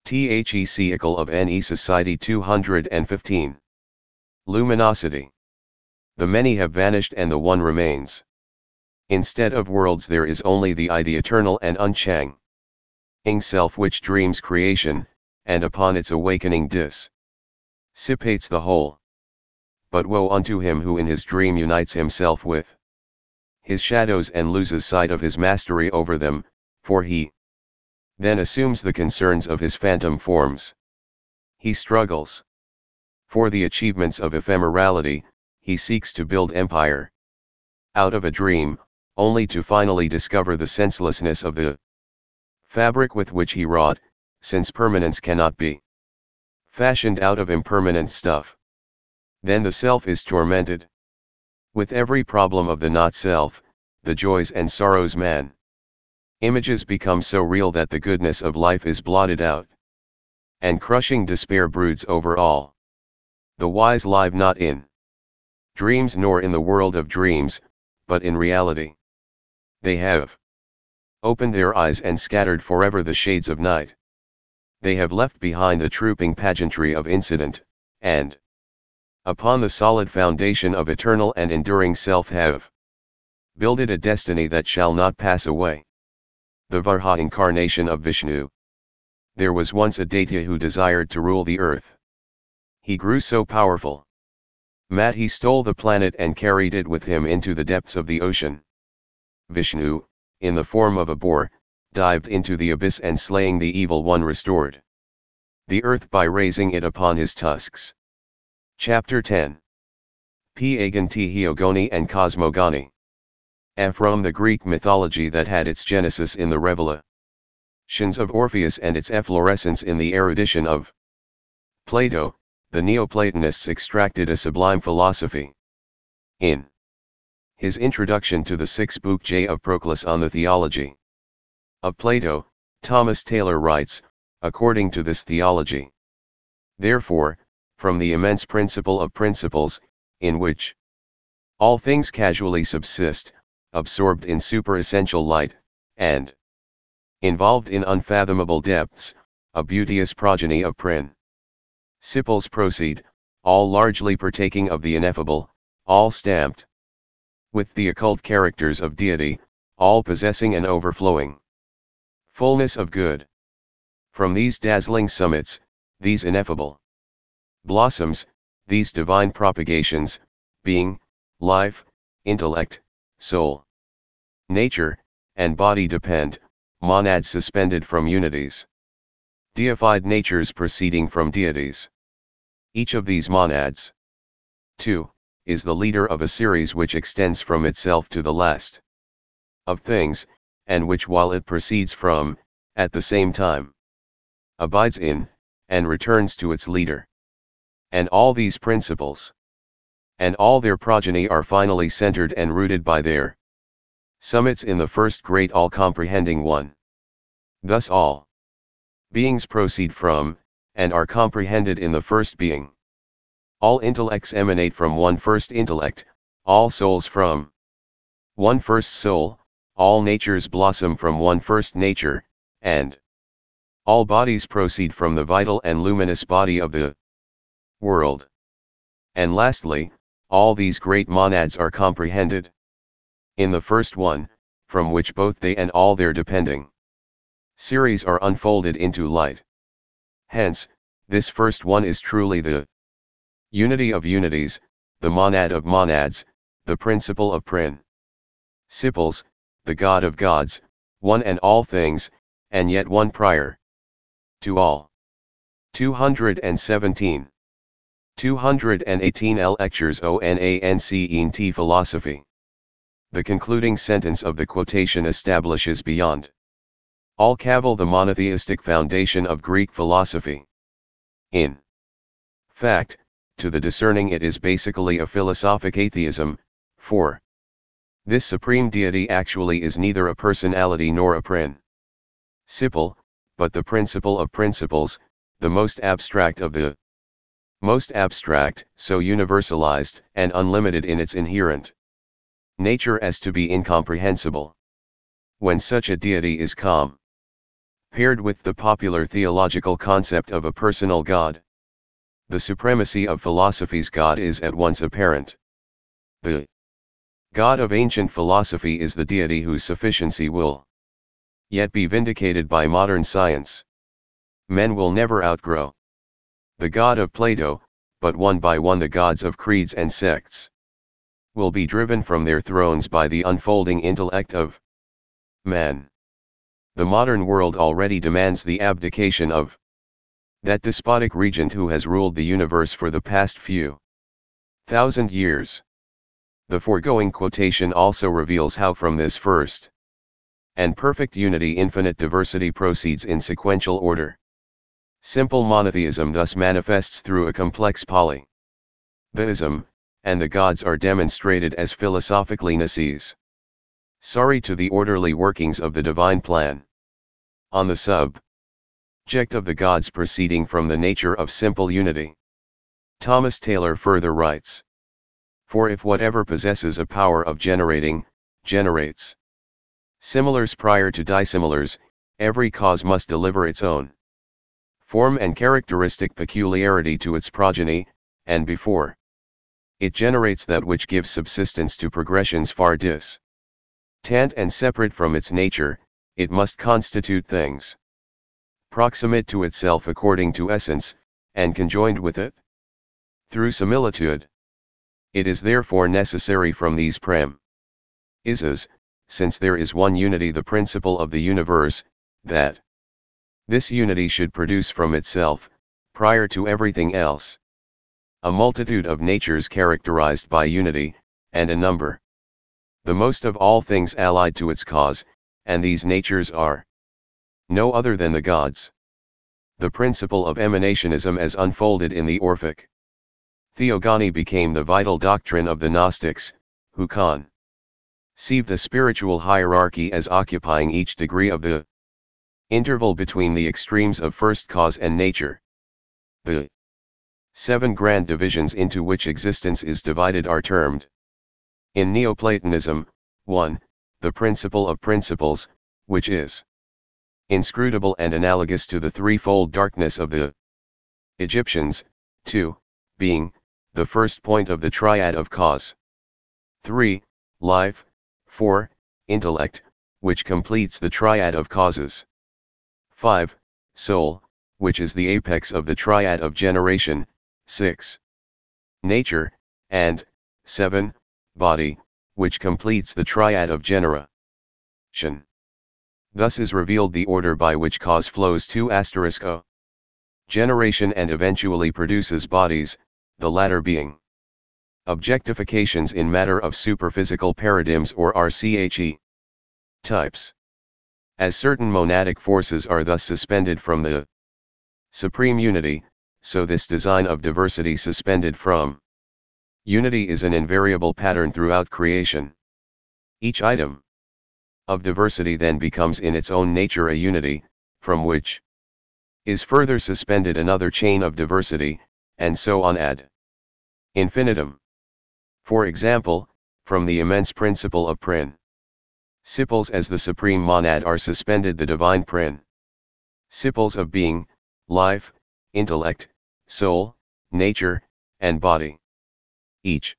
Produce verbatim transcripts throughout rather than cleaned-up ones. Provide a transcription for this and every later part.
Thecicle of N E Society two hundred fifteen. Luminosity. The many have vanished and the one remains. Instead of worlds there is only the I, the eternal and unchang ing self which dreams creation, and upon its awakening dissipates the whole. But woe unto him who in his dream unites himself with his shadows and loses sight of his mastery over them, for he then assumes the concerns of his phantom forms. He struggles for the achievements of ephemerality, he seeks to build empire out of a dream, only to finally discover the senselessness of the fabric with which he wrought, since permanence cannot be fashioned out of impermanent stuff. Then the self is tormented with every problem of the not-self, the joys and sorrows man images become so real that the goodness of life is blotted out, and crushing despair broods over all. The wise live not in dreams nor in the world of dreams, but in reality. They have opened their eyes and scattered forever the shades of night. They have left behind the trooping pageantry of incident, and upon the solid foundation of eternal and enduring self have builded a destiny that shall not pass away. The Varaha incarnation of Vishnu. There was once a Daitya who desired to rule the earth. He grew so powerful that he stole the planet and carried it with him into the depths of the ocean. Vishnu, in the form of a boar, dived into the abyss and slaying the evil one restored the earth by raising it upon his tusks. Chapter ten. Paganti Heogoni and Cosmogony. From the Greek mythology that had its genesis in the revelations of Orpheus and its efflorescence in the erudition of Plato, the Neoplatonists extracted a sublime philosophy. In his introduction to the sixth book J of Proclus on the theology of Plato, Thomas Taylor writes, according to this theology, therefore, from the immense principle of principles, in which all things casually subsist, absorbed in superessential light, and involved in unfathomable depths, a beauteous progeny of principles proceed, all largely partaking of the ineffable, all stamped with the occult characters of deity, all possessing an overflowing fullness of good. From these dazzling summits, these ineffable blossoms, these divine propagations, being, life, intellect, soul, nature, and body depend, monads suspended from unities, deified natures proceeding from deities. Each of these monads, too, is the leader of a series which extends from itself to the last of things, and which while it proceeds from, at the same time, abides in, and returns to its leader. And all these principles, and all their progeny are finally centered and rooted by their summits in the first great all-comprehending one. Thus all beings proceed from, and are comprehended in the first being. All intellects emanate from one first intellect, all souls from one first soul, all natures blossom from one first nature, and all bodies proceed from the vital and luminous body of the world. And lastly, all these great monads are comprehended in the first one, from which both they and all their depending series are unfolded into light. Hence, this first one is truly the unity of unities, the monad of monads, the principle of principles, the God of gods, one and all things, and yet one prior to all. two hundred seventeen. two hundred eighteen L Lectures on Ancient Philosophy. The concluding sentence of the quotation establishes beyond all cavil the monotheistic foundation of Greek philosophy. In fact, to the discerning it is basically a philosophic atheism, for this supreme deity actually is neither a personality nor a principle, but the principle of principles, the most abstract of the most abstract, so universalized and unlimited in its inherent nature as to be incomprehensible. When such a deity is calm paired with the popular theological concept of a personal God. The supremacy of philosophy's God is at once apparent. The God of ancient philosophy is the deity whose sufficiency will yet be vindicated by modern science. Men will never outgrow the God of Plato, but one by one the gods of creeds and sects will be driven from their thrones by the unfolding intellect of man. The modern world already demands the abdication of that despotic regent who has ruled the universe for the past few thousand years. The foregoing quotation also reveals how from this first and perfect unity infinite diversity proceeds in sequential order. Simple monotheism thus manifests through a complex polytheism, and the gods are demonstrated as philosophically necessities. Sorry to the orderly workings of the divine plan. On the subject of the gods proceeding from the nature of simple unity, Thomas Taylor further writes, "For if whatever possesses a power of generating, generates similars prior to dissimilars, every cause must deliver its own form and characteristic peculiarity to its progeny, and before it generates that which gives subsistence to progressions far distant and separate from its nature, it must constitute things proximate to itself according to essence, and conjoined with it through similitude. It is therefore necessary from these premises, since there is one unity the principle of the universe, that this unity should produce from itself, prior to everything else, a multitude of natures characterized by unity, and a number, the most of all things allied to its cause, and these natures are no other than the gods." The principle of emanationism as unfolded in the Orphic Theogony became the vital doctrine of the Gnostics, who conceived the spiritual hierarchy as occupying each degree of the interval between the extremes of first cause and nature. The seven grand divisions into which existence is divided are termed, in Neoplatonism, one. The principle of principles, which is inscrutable and analogous to the threefold darkness of the Egyptians, two. Being, the first point of the triad of cause. three. Life, four. Intellect, which completes the triad of causes. five. Soul, which is the apex of the triad of generation. six. Nature, and seven. Body, which completes the triad of generation. Thus is revealed the order by which cause flows to asterisk o. Generation and eventually produces bodies, the latter being objectifications in matter of superphysical paradigms or R C H E types. As certain monadic forces are thus suspended from the supreme unity, so this design of diversity suspended from unity is an invariable pattern throughout creation. Each item of diversity then becomes in its own nature a unity, from which is further suspended another chain of diversity, and so on ad infinitum. For example, from the immense principle of principles as the supreme monad are suspended the divine principles of being, life, intellect, soul, nature, and body. Each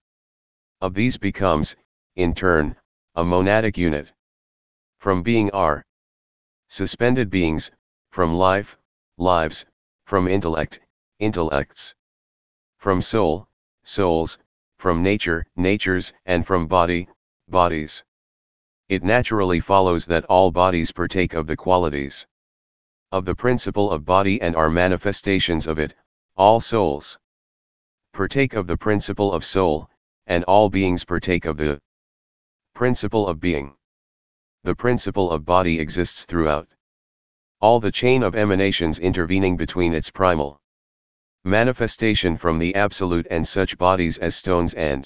of these becomes, in turn, a monadic unit. From being are suspended beings, from life, lives, from intellect, intellects, from soul, souls, from nature, natures, and from body, bodies. It naturally follows that all bodies partake of the qualities of the principle of body and are manifestations of it. All souls partake of the principle of soul, and all beings partake of the principle of being. The principle of body exists throughout all the chain of emanations intervening between its primal manifestation from the absolute and such bodies as stones and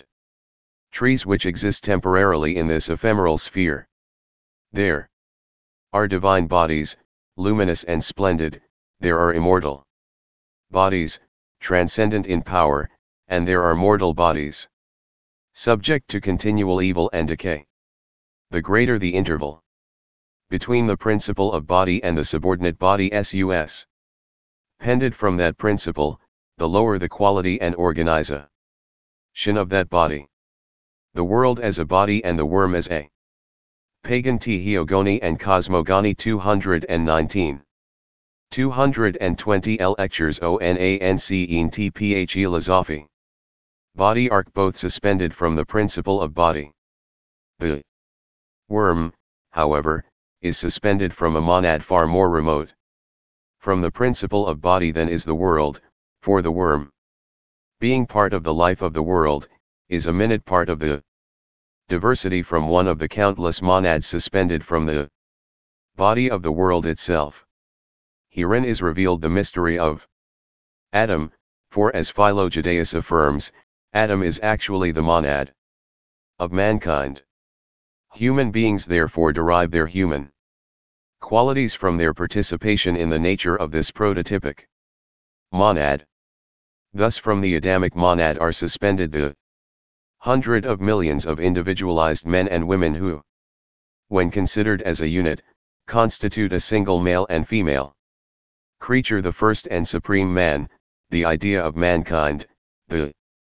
trees which exist temporarily in this ephemeral sphere. There are divine bodies, luminous and splendid, there are immortal bodies, transcendent in power, and there are mortal bodies, subject to continual evil and decay. The greater the interval between the principle of body and the subordinate body sus. Pended from that principle, the lower the quality and organization of that body. The world as a body and the worm as a pagan theogony and cosmogony two hundred nineteen. two hundred twenty L lectures onance in tphe philosophy. Body arc both suspended from the principle of body. The worm, however, is suspended from a monad far more remote from the principle of body than is the world, for the worm, being part of the life of the world, is a minute part of the diversity from one of the countless monads suspended from the body of the world itself. Herein is revealed the mystery of Adam, for as Philo-Judaeus affirms, Adam is actually the monad of mankind. Human beings therefore derive their human qualities from their participation in the nature of this prototypic monad. Thus from the Adamic monad are suspended the hundred of millions of individualized men and women who, when considered as a unit, constitute a single male and female creature, the first and supreme man, the idea of mankind, the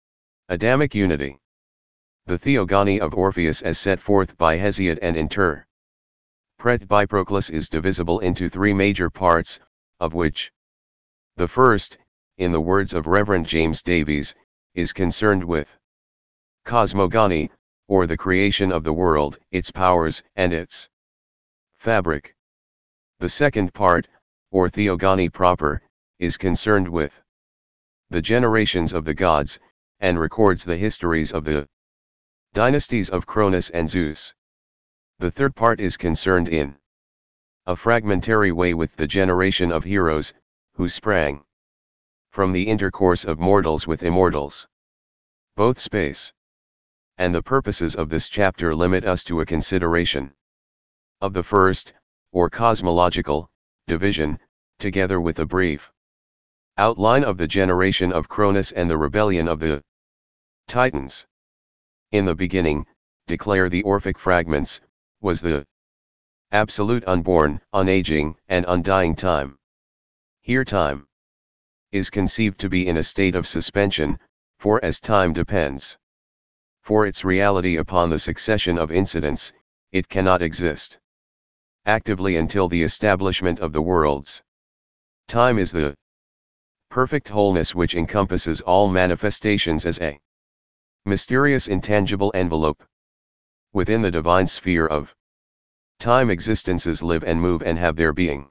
Adamic unity. The theogony of Orpheus as set forth by Hesiod and Inter. Pret by Proclus is divisible into three major parts, of which the first, in the words of Reverend James Davies, is concerned with cosmogony, or the creation of the world, its powers and its fabric. The second part, or theogony proper, is concerned with the generations of the gods, and records the histories of the dynasties of Cronus and Zeus. The third part is concerned in a fragmentary way with the generation of heroes, who sprang from the intercourse of mortals with immortals. Both space and the purposes of this chapter limit us to a consideration of the first, or cosmological, division, together with a brief outline of the generation of Cronus and the rebellion of the Titans. In the beginning, declare the Orphic fragments, was the absolute unborn, unaging, and undying time. Here time is conceived to be in a state of suspension, for as time depends for its reality upon the succession of incidents, it cannot exist actively until the establishment of the worlds. Time is the perfect wholeness which encompasses all manifestations as a mysterious intangible envelope. Within the divine sphere of time, existences live and move and have their being.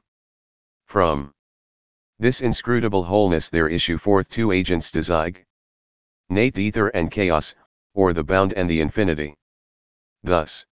From this inscrutable wholeness there issue forth two agents, designate ether and chaos, or the bound and the infinity. Thus,